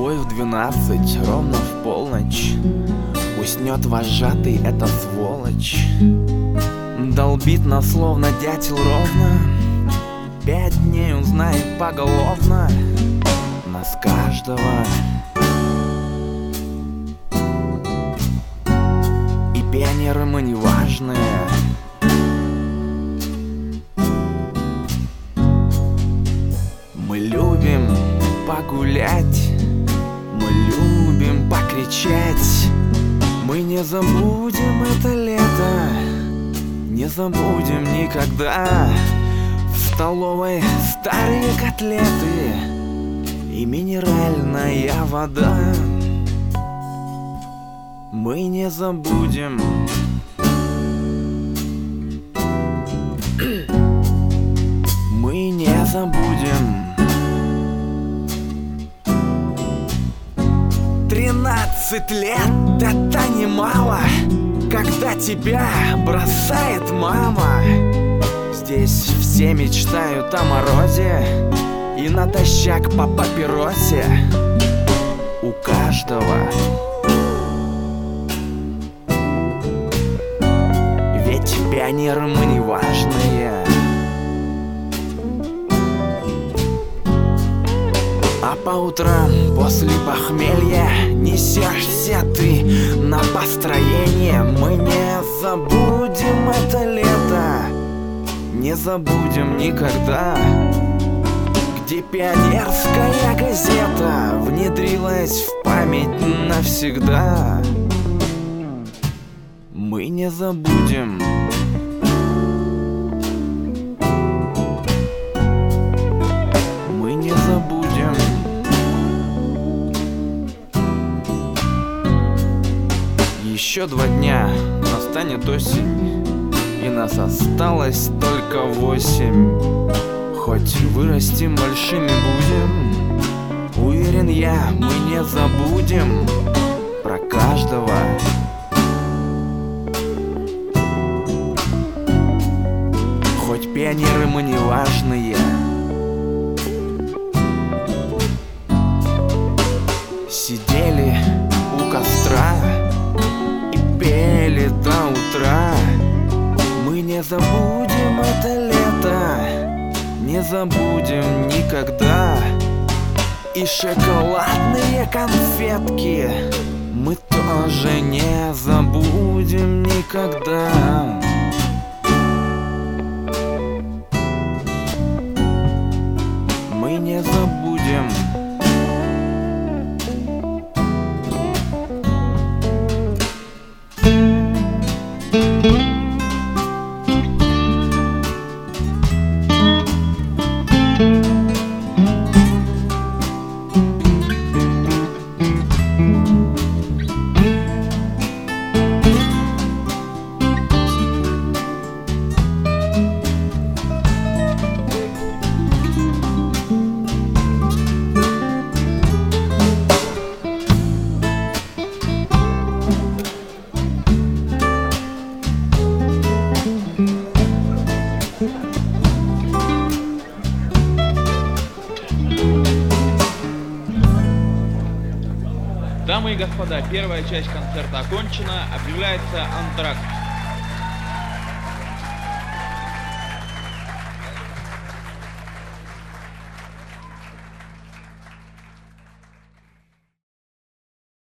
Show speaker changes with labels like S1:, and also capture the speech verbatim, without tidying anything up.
S1: тобой в двенадцать, ровно в полночь уснет вожатый, эта сволочь. Долбит нас словно дятел ровно. Пять дней он знает поголовно нас каждого. И пионеры мы не важные. Мы любим погулять, мы любим покричать. Мы не забудем это лето, не забудем никогда. В столовой старые котлеты и минеральная вода. Мы не забудем. Мы не забудем. Тринадцать лет — это немало, когда тебя бросает мама. Здесь все мечтают о морозе и натощак по папиросе. У каждого. Ведь пионеры мы не важные. А по утрам после похмелья несешься ты на построение. Мы не забудем это лето, не забудем никогда, где пионерская газета внедрилась в память навсегда. Мы не забудем. Мы не забудем. Еще два дня, настанет осень, и нас осталось только восемь. Хоть вырастем, большими будем, уверен я, мы не забудем про каждого. Хоть пионеры мы не важные. Сидели у костра и пели до утра. Мы не забудем это лето, не забудем никогда. И шоколадные конфетки мы тоже не забудем никогда. Мы не забудем.
S2: Дамы и господа, первая часть концерта окончена. Объявляется антракт.